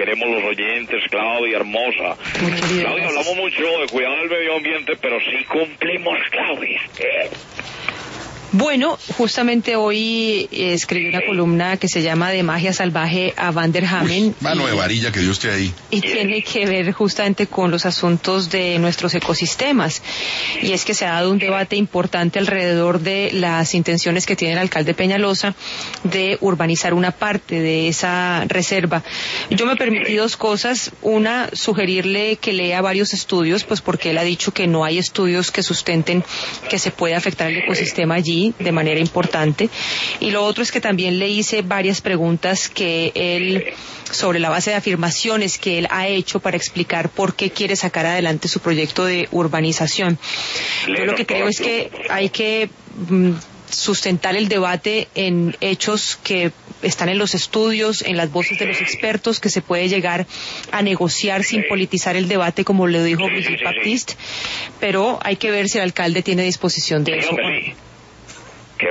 queremos los oyentes, Claudia, hermosa. Claudia, hablamos mucho de cuidado del medio ambiente, pero sí cumplimos, Claudia. Bueno, justamente hoy escribí una columna que se llama De magia salvaje a Van der Hamen. Mano de varilla que dio usted ahí. Y tiene que ver justamente con los asuntos de nuestros ecosistemas. Y es que se ha dado un debate importante alrededor de las intenciones que tiene el alcalde Peñalosa de urbanizar una parte de esa reserva. Yo me permití dos cosas. Una, sugerirle que lea varios estudios, pues porque él ha dicho que no hay estudios que sustenten que se puede afectar el ecosistema allí de manera importante. Y lo otro es que también le hice varias preguntas que él, sobre la base de afirmaciones que él ha hecho para explicar por qué quiere sacar adelante su proyecto de urbanización. Yo lo que creo es que hay que sustentar el debate en hechos que están en los estudios, en las voces de los expertos, que se puede llegar a negociar sin politizar el debate, como le dijo Brigitte Baptiste, pero hay que ver si el alcalde tiene disposición de eso.